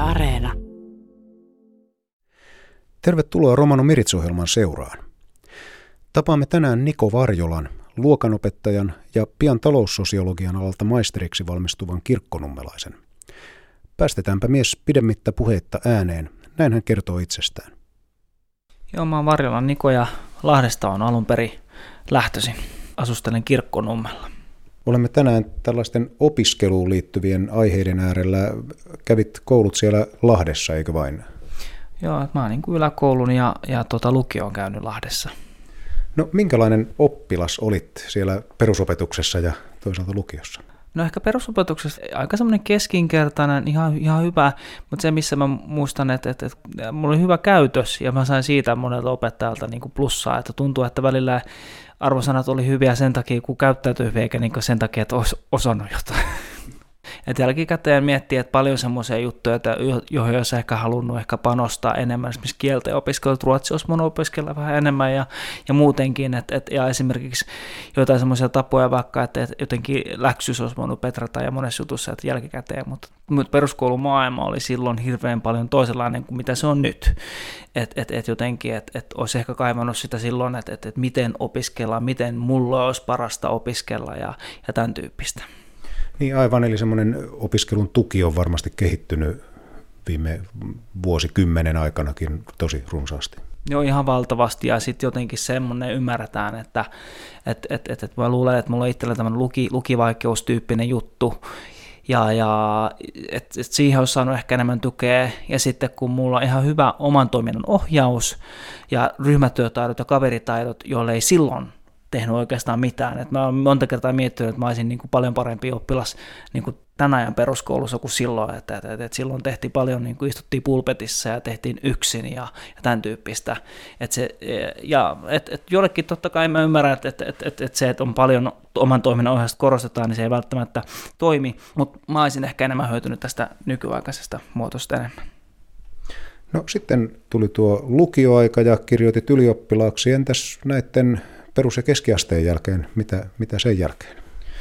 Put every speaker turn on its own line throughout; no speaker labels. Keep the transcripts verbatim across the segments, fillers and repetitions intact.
Areena.
Tervetuloa Romano Miritz-ohjelman seuraan. Tapaamme tänään Niko Varjolan, luokanopettajan ja pian taloussosiologian alalta maisteriksi valmistuvan kirkkonummelaisen. Päästetäänpä mies pidemmittä puheitta ääneen, näin hän kertoo itsestään.
Joo, mä oon Varjolan Niko ja Lahdesta on alun perin lähtöisin. Asustelen Kirkkonummella.
Olemme tänään tällaisten opiskeluun liittyvien aiheiden äärellä. Kävit koulut siellä Lahdessa, eikö vain?
Joo, mä oon niin kuin yläkoulun ja, ja tuota, lukio on käynyt Lahdessa.
No minkälainen oppilas olit siellä perusopetuksessa ja toisaalta lukiossa?
No ehkä perusopetuksessa aika semmoinen keskinkertainen, ihan, ihan hyvä, mutta se missä mä muistan, että, että, että mulla oli hyvä käytös ja mä sain siitä monelta opettajalta niin kuin plussaa, että tuntuu, että välillä arvosanat oli hyviä sen takia, kun käyttäytyi hyvin, eikä niin sen takia, että olisi osannut jotain. Et jälkikäteen miettii, että paljon semmoisia juttuja, joihin olisi ehkä halunnut ehkä panostaa enemmän, esimerkiksi kielten opiskelut, ruotsi olisi voinut opiskella vähän enemmän ja, ja muutenkin, et, et, ja esimerkiksi jotain semmoisia tapoja vaikka, että et jotenkin läksys olisi voinut petrata ja monessa jutussa että jälkikäteen, mutta mut peruskoulumaailma oli silloin hirveän paljon toisenlainen kuin mitä se on nyt, että et, et jotenkin, että et olisi ehkä kaivannut sitä silloin, että et, et miten opiskella, miten mulla olisi parasta opiskella ja, ja tämän tyyppistä.
Niin aivan, eli semmoinen opiskelun tuki on varmasti kehittynyt viime vuosikymmenen aikanakin tosi runsaasti.
Joo, ihan valtavasti ja sitten jotenkin semmoinen ymmärretään, että et, et, et, et mä luulen, että mulla on itsellä tämmöinen luki, lukivaikeustyyppinen juttu ja, ja että et siihen olisi saanut ehkä enemmän tukea ja sitten kun mulla on ihan hyvä oman toiminnan ohjaus ja ryhmätyötaidot ja kaveritaidot, joille ei silloin tehnyt oikeastaan mitään. Et mä oon monta kertaa miettinyt, että mä olisin niin kuin paljon parempi oppilas niin kuin tämän ajan peruskoulussa kuin silloin. Että et, et, et silloin tehtiin paljon, niin kuin istuttiin pulpetissa ja tehtiin yksin ja, ja tämän tyyppistä. Et se, ja et, et jollekin totta kai mä ymmärrän, että et, et, et, et se, että on paljon oman toiminnan ohjausta korostetaan, niin se ei välttämättä toimi. Mutta mä olisin ehkä enemmän hyötynyt tästä nykyaikaisesta muotosta enemmän.
No sitten tuli tuo lukioaika ja kirjoitit ylioppilaaksi. Entäs näiden perus- ja keskiasteen jälkeen, mitä, mitä sen jälkeen?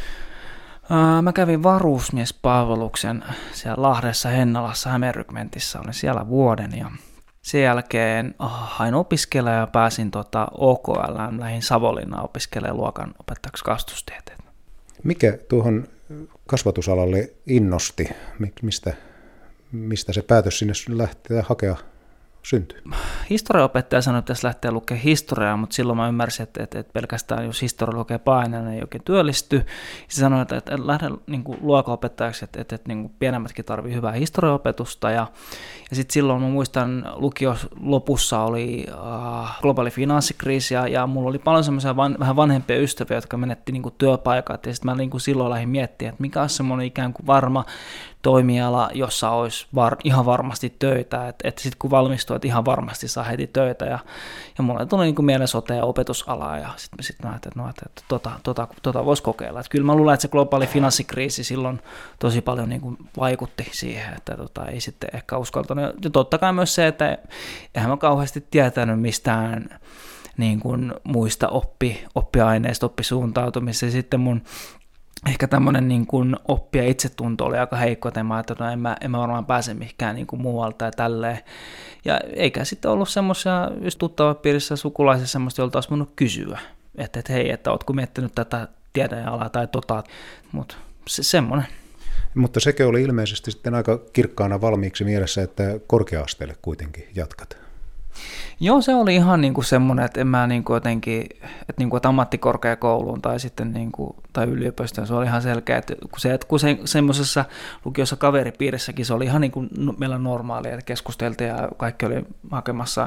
Mä kävin varusmiespalveluksen siellä Lahdessa, Hennalassa, Hämeenrykmentissä, olin siellä vuoden ja sen jälkeen oh, hain opiskella ja pääsin tota O K L:ään, lähdin Savonlinnaan opiskelemaan luokan opettajaksi kasvatustieteet.
Mikä tuohon kasvatusalalle innosti? Mistä, mistä se päätös sinne lähteä hakea syntyy?
Historiaopettaja sanoi, että pitäisi lähteä lukemaan historiaa, mutta silloin mä ymmärsin, että, että, että pelkästään jos historia lukee paineena, ei oikein työllisty. Se sanoi, että, että lähde niin kuin luokanopettajaksi, että, että, että niin kuin pienemmätkin tarvii hyvää historiaopetusta. Ja, ja sitten silloin mä muistan lukion lopussa oli äh, globaali finanssikriisi ja, ja mulla oli paljon semmoisia van, vähän vanhempia ystäviä, jotka menetti niin kuin työpaikat. Ja sitten mä niin kuin silloin lähdin miettimään, että mikä on semmoinen ikään kuin varma toimiala, jossa olisi var, ihan varmasti töitä, että et sitten kun valmistuu, että ihan varmasti saa heti töitä, ja, ja mulle tuli niin kuin mieleen sote- ja opetusalaa, ja sitten sit mä ajattelin, että, no, että, että tota, tota, tota voisi kokeilla. Että kyllä mä luulen, että se globaali finanssikriisi silloin tosi paljon niin kuin vaikutti siihen, että tota, ei sitten ehkä uskaltanut. Ja totta kai myös se, että eihän mä kauheasti tietänyt mistään niin kuin muista oppi, oppiaineista, oppisuuntautumista, ja sitten mun ehkä tämmöinen niin kuin oppi- ja itsetunto oli aika heikko, että mä ajattelin, että en mä, en mä varmaan pääse mihinkään niin kuin muualta ja tälleen. Ja eikä sitten ollut semmoisia, just tuttavapiirissä sukulaisissa semmoista, jolta olisi voinut kysyä, että, että hei, että ootko miettinyt tätä tiedealaa tai tota, mutta se, semmoinen.
Mutta sekin oli ilmeisesti sitten aika kirkkaana valmiiksi mielessä, että korkea-asteelle kuitenkin jatkat.
Joo, se oli ihan niinku semmoinen, että en mä niinku jotenkin, että, niinku, että ammattikorkeakouluun tai sitten niinku, tai yliopistoon, se oli ihan selkeä, että kun, se, että kun se, semmoisessa lukiossa kaveripiirissäkin se oli ihan niinku meillä normaalia, että keskusteltiin ja kaikki oli hakemassa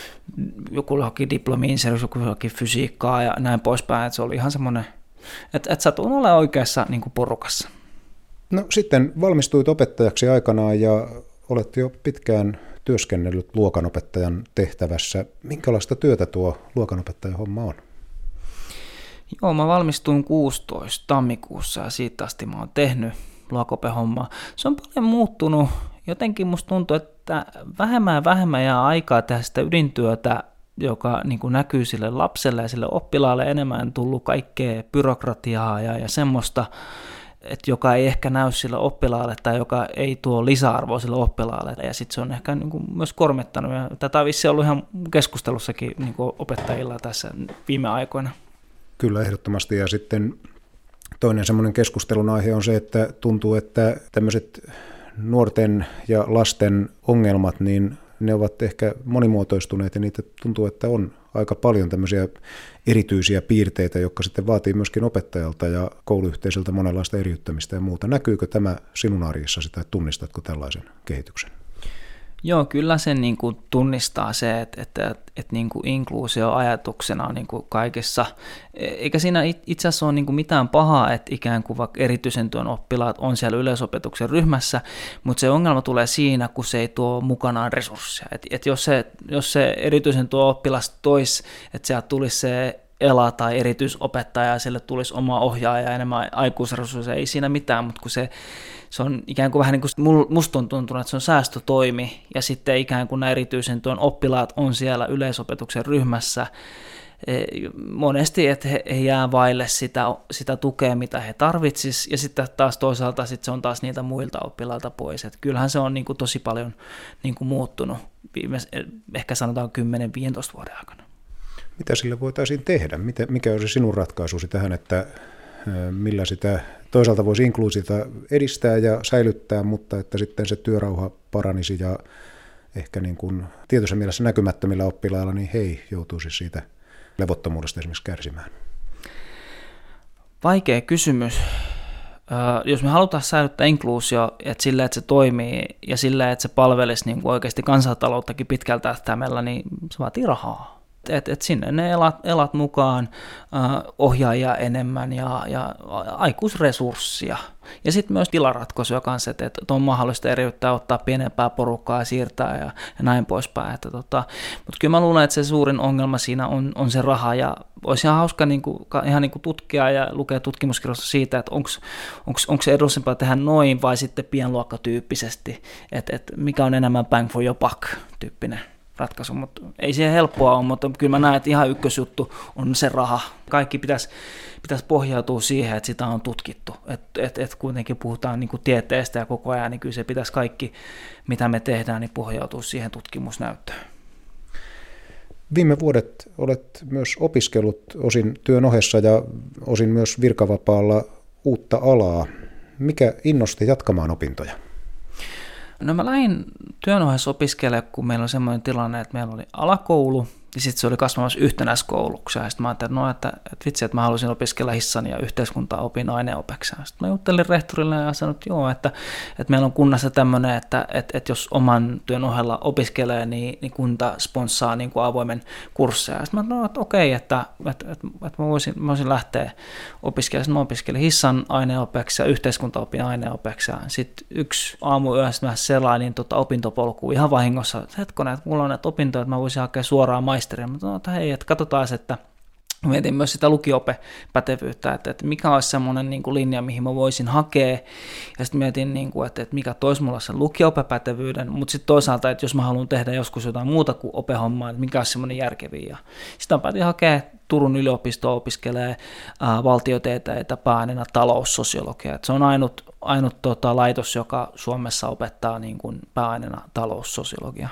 joku johonkin diplomiin, joku johonkin fysiikkaa ja näin poispäin, että se oli ihan semmoinen, että, että satuin olla oikeassa niinku porukassa.
No sitten valmistuit opettajaksi aikanaan ja olet jo pitkään työskennellyt luokanopettajan tehtävässä. Minkälaista työtä tuo luokanopettajan homma on?
Joo, mä valmistuin kuusitoista tammikuussa ja siitä asti mä oon tehnyt luokanope-hommaa. Se on paljon muuttunut. Jotenkin musta tuntuu, että vähemmän ja vähemmän jää aikaa tehdä sitä ydintyötä, joka niin kuin näkyy sille lapselle ja sille oppilaalle. Enemmän tullut kaikkea byrokratiaa ja, ja semmoista. että joka ei ehkä näy sille oppilaalle tai joka ei tuo lisäarvoa sille oppilaalle. Ja sitten se on ehkä niin kuin myös kormittanut. Ja tätä on vissiin ollut ihan keskustelussakin niin kuin opettajilla tässä viime aikoina.
Kyllä, ehdottomasti. Ja sitten toinen semmoinen keskustelun aihe on se, että tuntuu, että tämmöiset nuorten ja lasten ongelmat, niin ne ovat ehkä monimuotoistuneet ja niitä tuntuu, että on aika paljon tämmöisiä erityisiä piirteitä, jotka sitten vaatii myöskin opettajalta ja kouluyhteisöltä monenlaista eriyttämistä ja muuta. Näkyykö tämä sinun arjessasi tai tunnistatko tällaisen kehityksen?
Joo, kyllä sen niin kuin tunnistaa se, että, että, että niin kuin inkluusio ajatuksena on niin kuin kaikessa, eikä siinä itse asiassa ole niin kuin mitään pahaa, että ikään kuin vaikka erityisen työn oppilaat on siellä yleisopetuksen ryhmässä, mutta se ongelma tulee siinä, kun se ei tuo mukanaan resursseja. Että, että jos, se, jos se erityisen tuo oppilas toisi, että sieltä tulisi se ela tai erityisopettaja ja sille tulisi oma ohjaaja ja enemmän aikuisresursseja, ei siinä mitään, mutta kun se Se on ikään kuin vähän niin kuin musta on tuntunut, että se on säästötoimi ja sitten ikään kuin nämä erityisen tuon oppilaat on siellä yleisopetuksen ryhmässä monesti, että he, he jää vaille sitä, sitä tukea, mitä he tarvitsisivat ja sitten taas toisaalta sit se on taas niiltä muilta oppilailta pois. Että kyllähän se on niin kuin tosi paljon niin kuin muuttunut viimeis, ehkä sanotaan kymmenen viisitoista vuoden aikana.
Mitä sille voitaisiin tehdä? Mikä on se sinun ratkaisusi tähän, että millä sitä toisaalta voisi inkluusiota edistää ja säilyttää, mutta että sitten se työrauha paranisi ja ehkä niin kuin tietoisen mielessä näkymättömillä oppilailla, niin he ei joutuisi siitä levottomuudesta esimerkiksi kärsimään.
Vaikea kysymys. Jos me halutaan säilyttää inkluusio, että sillä, että se toimii ja sillä, että se palvelisi niin kuin oikeasti kansantalouttakin pitkältä tähtäimellä, niin se vaatii rahaa. Että et sinne ne elat, elat mukaan, äh, ohjaajia enemmän ja, ja aikuisresurssia. Ja sitten myös tilaratkaisuja kanssa, että, että on mahdollista eriyttää, ottaa pienempää porukkaa ja siirtää ja, ja näin poispäin. Että tota, mutta kyllä mä luulen, että se suurin ongelma siinä on, on se raha ja olisi ihan hauska niin kuin, ihan niin kuin tutkia ja lukea tutkimuskirjoista siitä, että onko se edullisempaa tehdä noin vai sitten pienluokkatyyppisesti, että, että mikä on enemmän bang for your buck -tyyppinen ratkaisu, mutta ei siihen helppoa ole, mutta kyllä mä näen, että ihan ykkösjuttu on se raha. Kaikki pitäisi, pitäisi pohjautua siihen, että sitä on tutkittu. Että et, et kuitenkin puhutaan niin kuin tieteestä ja koko ajan, niin kyllä se pitäisi kaikki, mitä me tehdään, niin pohjautua siihen tutkimusnäyttöön.
Viime vuodet olet myös opiskellut osin työn ohessa ja osin myös virkavapaalla uutta alaa. Mikä innosti jatkamaan opintoja?
No mä lähdin työn ohessa opiskelemaan, kun meillä oli semmoinen tilanne, että meillä oli alakoulu ja sitten se oli kasvamassa yhtenäiskouluksi. Ja sitten mä ajattelin, että, no, että, että vitsi, että mä haluaisin opiskella hissan ja yhteiskuntaopin aineopeksi. Sitten mä juttelin rehtorille ja sanoin, että joo, että, että meillä on kunnassa tämmöinen, että, että, että jos oman työn ohella opiskelee, niin, niin kunta sponssaa niin kuin avoimen kursseja. Sitten mä sanoin, että okei, että, että, että, että mä, voisin, mä voisin lähteä opiskelemaan. Sitten mä opiskelin hissan aineopeksi ja yhteiskuntaopin aineopeksi. Sitten yksi aamu yössä mä selailin tota opintopolkua ihan vahingossa, että hetkonen, että mulla on näitä opintoja, että mä voisin hakea suoraan maisteria. Mä sanoin, että hei, että katsotaan, että mietin myös sitä lukio-opepätevyyttä, että, että mikä olisi semmoinen niin kuin linja, mihin mä voisin hakea, ja sitten mietin, niin kuin, että, että mikä toisi mulla sen lukio-opepätevyyden, mutta sitten toisaalta, että jos mä haluan tehdä joskus jotain muuta kuin opehommaa, että mikä olisi semmoinen järkeviä. Sitten mä päätin hakea Turun yliopistoon, opiskelee ää, valtiotieteitä pääaineena taloussosiologia. Se on ainut, ainut tota, laitos, joka Suomessa opettaa niin kuin pääaineena taloussosiologia.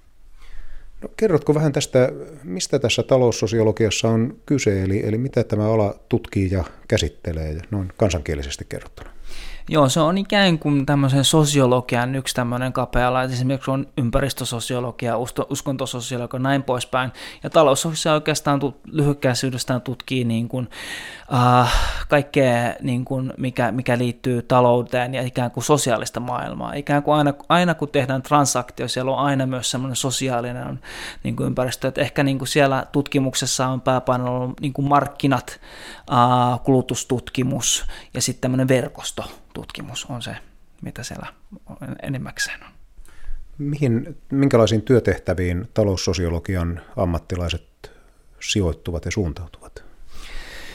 No, kerrotko vähän tästä, mistä tässä taloussosiologiassa on kyse, eli, eli mitä tämä ala tutkii ja käsittelee, noin kansankielisesti kerrottuna?
Joo, se on ikään kuin tämmöisen sosiologian yksi tämmöinen kapea ala, esimerkiksi on ympäristösosiologia, uskontososiologia ja näin poispäin. Ja taloussosiologia oikeastaan lyhykäisyydestään tutkii niin kuin, äh, kaikkea, niin kuin mikä, mikä liittyy talouteen ja ikään kuin sosiaalista maailmaa. Ikään kuin aina, aina kun tehdään transaktio, siellä on aina myös semmoinen sosiaalinen niin kuin ympäristö. Että ehkä niin kuin siellä tutkimuksessa on pääpaino ollut niin kuin markkinat, äh, kulutustutkimus ja sitten tämmöinen verkosto. Tutkimus on se, mitä siellä enimmäkseen on.
Mihin, minkälaisiin työtehtäviin taloussosiologian ammattilaiset sijoittuvat ja suuntautuvat?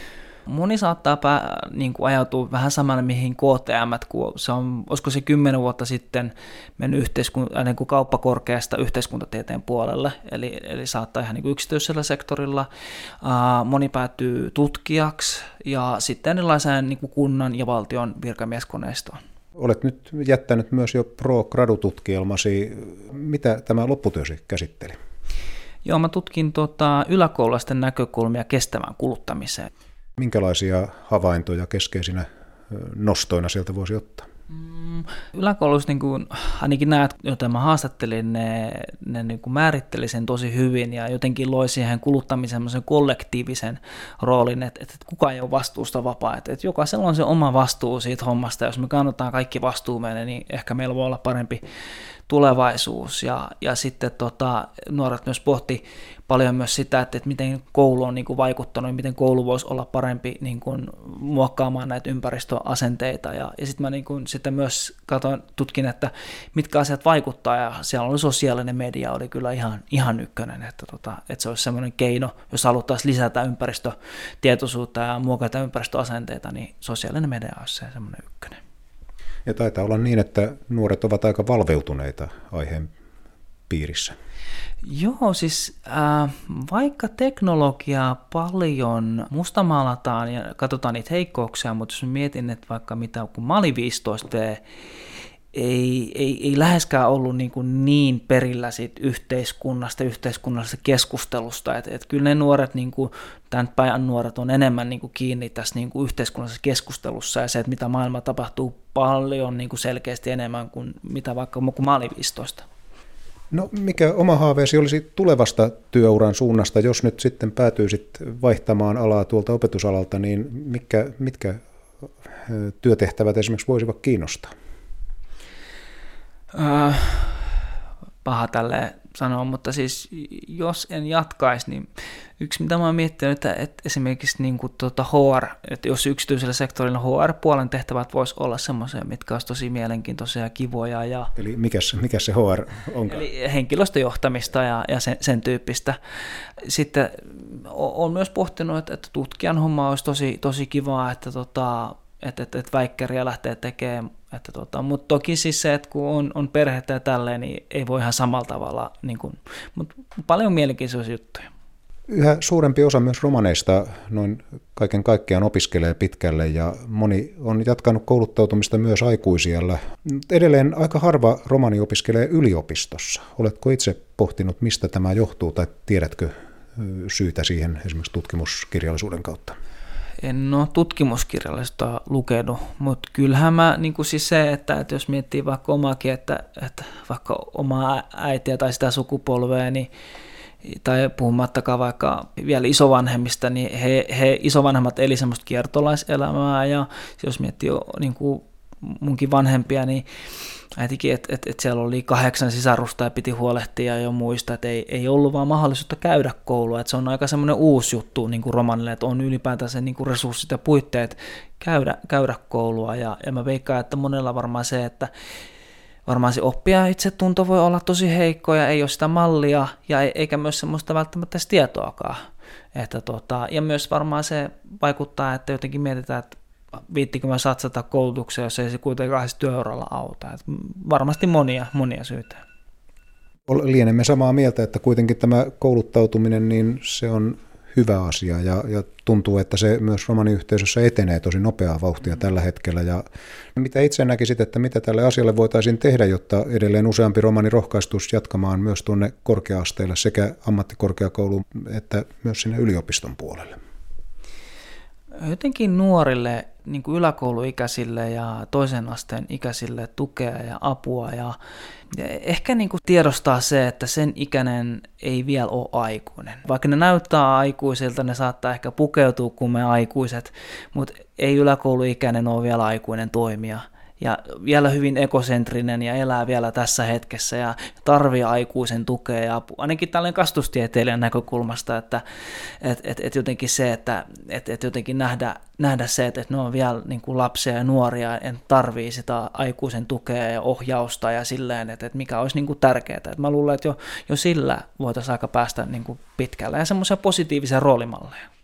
Moni saattaa pää, niin kuin ajautua vähän samalla mihin K T M, kun se on, olisiko se kymmenen vuotta sitten mennyt yhteiskun- niin kuin kauppakorkeasta yhteiskuntatieteen puolelle, eli, eli saattaa ihan niin kuin yksityisellä sektorilla. Uh, moni päätyy tutkijaksi ja sitten erilaiseen niin kuin kunnan ja valtion virkamieskoneistoon.
Olet nyt jättänyt myös jo pro-gradu-tutkielmasi. Mitä tämä lopputyösi käsitteli?
Joo, mä tutkin tota, yläkoululaisten näkökulmia kestävään kuluttamiseen.
Minkälaisia havaintoja keskeisinä nostoina sieltä voisi ottaa?
Mm, yläkoulussa niin kuin, ainakin nämä, joita mä haastattelin, ne, ne niin kuin määritteli sen tosi hyvin ja jotenkin loi siihen kuluttamiseen semmoisen kollektiivisen roolin, että, että kukaan ei ole vastuusta vapaa, että, että jokaisella on se oma vastuu siitä hommasta. Jos me kannataan kaikki vastuu meille, niin ehkä meillä voi olla parempi tulevaisuus. Ja, ja sitten tota, nuoret myös pohti paljon myös sitä, että, että miten koulu on niin kuin vaikuttanut ja miten koulu voisi olla parempi niin kuin muokkaamaan näitä ympäristöasenteita. Ja, ja sitten mä niin kuin, sitten myös katsoin, tutkin, että mitkä asiat vaikuttaa, ja siellä oli sosiaalinen media oli kyllä ihan, ihan ykkönen, että, tota, että se olisi semmoinen keino, jos haluttaisiin lisätä ympäristötietoisuutta ja muokata ympäristöasenteita, niin sosiaalinen media olisi se semmoinen ykkönen.
Ja taitaa olla niin, että nuoret ovat aika valveutuneita aiheen piirissä.
Joo, siis äh, vaikka teknologiaa paljon mustamaalataan ja katsotaan niitä heikkouksia, mutta jos mietin, että vaikka mitä, kun mä olin viisitoista V, ei, ei, ei läheskään ollut niin, kuin niin perillä siitä yhteiskunnasta, yhteiskunnallisesta keskustelusta, että et kyllä ne nuoret, niin kuin, tämän päivän nuoret on enemmän niin kuin kiinni tässä niin kuin yhteiskunnallisessa keskustelussa, ja se, että mitä maailma tapahtuu paljon niin kuin selkeästi enemmän kuin mitä vaikka kun mä olin viisitoista.
No mikä oma haaveesi olisi tulevasta työuran suunnasta, jos nyt sitten päätyisit vaihtamaan alaa tuolta opetusalalta, niin mitkä, mitkä työtehtävät esimerkiksi voisivat kiinnostaa?
Äh, paha tälleen sanoa, mutta siis jos en jatkaisi, niin yksi mitä mä oon miettinyt, että, että esimerkiksi niin kuin tuota H R, että jos yksityisellä sektorilla H R-puolen tehtävät voisi olla semmoisia, mitkä olisi tosi mielenkiintoisia ja kivoja. Ja,
eli mikä, mikä se H R on?
Eli henkilöstöjohtamista ja, ja sen, sen tyyppistä. Sitten olen myös pohtinut, että, että tutkijan homma olisi tosi, tosi kivaa, että tota, että, että, että väikkäriä lähtee tekemään, että tota, mutta toki siis se, että kun on, on perhettä ja tälleen, niin ei voi ihan samalla tavalla, niin kuin, mutta paljon mielenkiintoisia juttuja.
Yhä suurempi osa myös romaneista noin kaiken kaikkiaan opiskelee pitkälle ja moni on jatkanut kouluttautumista myös aikuisiällä. Edelleen aika harva romani opiskelee yliopistossa. Oletko itse pohtinut, mistä tämä johtuu tai tiedätkö syytä siihen esimerkiksi tutkimuskirjallisuuden kautta?
En ole tutkimuskirjallisuutta lukenut, mutta kyllähän mä, niin kuin siis se, että, että jos miettii vaikka omaakin, että, että vaikka omaa äitiä tai sitä sukupolvea, niin, tai puhumattakaan vaikka vielä isovanhemmista, niin he, he isovanhemmat eli semmoista kiertolaiselämää, ja jos miettii niin kuin munkin vanhempia, niin äitikin, että et, et siellä oli kahdeksan sisarusta ja piti huolehtia jo muista, että ei, ei ollut vaan mahdollisuutta käydä koulua, että se on aika semmoinen uusi juttu niin kuin romanille, että on ylipäätään se niin kuin resurssit ja puitteet käydä, käydä koulua, ja, ja mä veikkaan, että monella varmaan se, että varmaan se oppia itsetunto voi olla tosi heikko ja ei ole sitä mallia ja eikä myös semmoista välttämättä tietoakaan, että tota, ja myös varmaan se vaikuttaa, että jotenkin mietitään, että viittikö mä satsata koulutukseen, jos ei se kuitenkaan työuralla auta. Et varmasti monia, monia syitä.
Lienemme samaa mieltä, että kuitenkin tämä kouluttautuminen, niin se on hyvä asia ja, ja tuntuu, että se myös romaniyhteisössä etenee tosi nopeaa vauhtia tällä hetkellä. Ja mitä itse näkisit, että mitä tälle asialle voitaisiin tehdä, jotta edelleen useampi romani rohkaistuisi jatkamaan myös tuonne korkea-asteelle sekä ammattikorkeakouluun että myös sinne yliopiston puolelle?
Jotenkin nuorille, niin kuin yläkouluikäisille ja toisen asteen ikäisille tukea ja apua ja, ja ehkä niin kuin tiedostaa se, että sen ikäinen ei vielä ole aikuinen. Vaikka ne näyttää aikuisilta, ne saattaa ehkä pukeutua kuin me aikuiset, mutta ei yläkouluikäinen ole vielä aikuinen toimija. Ja vielä hyvin ekosentrinen ja elää vielä tässä hetkessä ja tarvii aikuisen tukea ja apua. Ainakin tällainen kasvatustieteilijän näkökulmasta, että et, et, et jotenkin se, että et, et jotenkin nähdä, nähdä se, että et ne on vielä niin kuin lapsia ja nuoria ja tarvii sitä aikuisen tukea ja ohjausta ja silleen, että et mikä olisi niin kuin tärkeää. Et mä luulen, että jo, jo sillä voitaisiin aika päästä niin kuin pitkälle ja semmoisia positiivisia roolimalleja.